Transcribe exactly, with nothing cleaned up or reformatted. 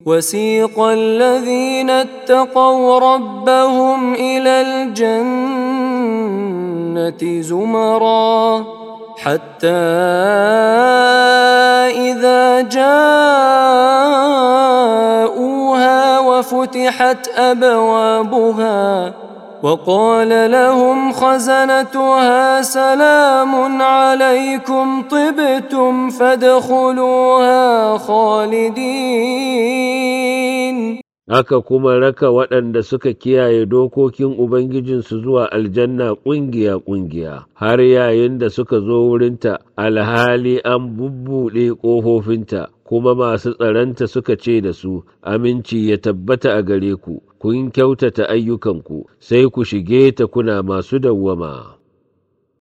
وسيق الذين اتقوا ربهم إلى الجنة زمرا حتى إذا جاءوها وفتحت أبوابها وقال لهم خزنتها سلام عليكم طبتم فادخلوها خالدين. Aka kuma raka waɗanda suka kiyaye dokokin Ubangijinsu zuwa aljanna ƙungiya-ƙungiya, har yayin da suka zo wurinta alhali an bubbuɗe ƙofofinta, kuma masu tsaranta suka ce da su, Aminci ya tabbata a gare ku, kun kyautata ayyukanku, sai ku shige ta kuna masu dawwama.